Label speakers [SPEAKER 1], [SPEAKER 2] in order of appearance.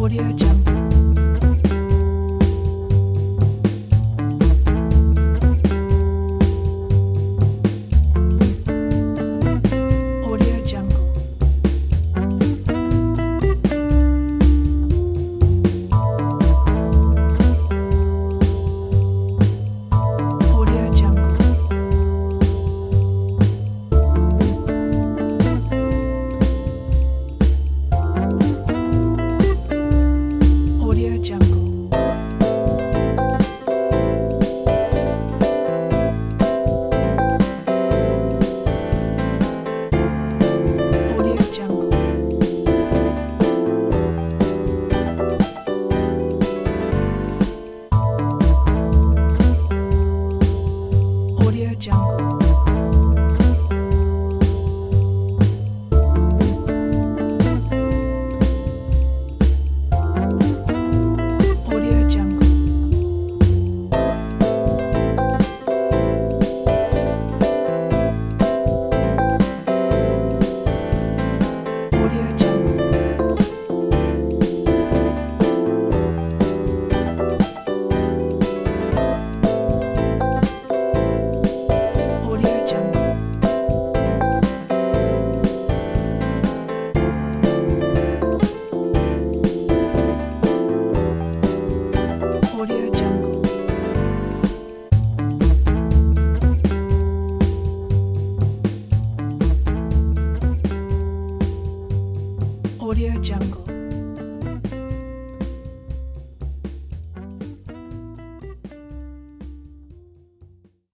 [SPEAKER 1] Audio Jungle. Audio Jungle. Audio Jungle. Audio Jungle. Audio Jungle. Audio Jungle. Audio Jungle. Audio Jungle. Audio Jungle. Audio Jungle. Audio Jungle.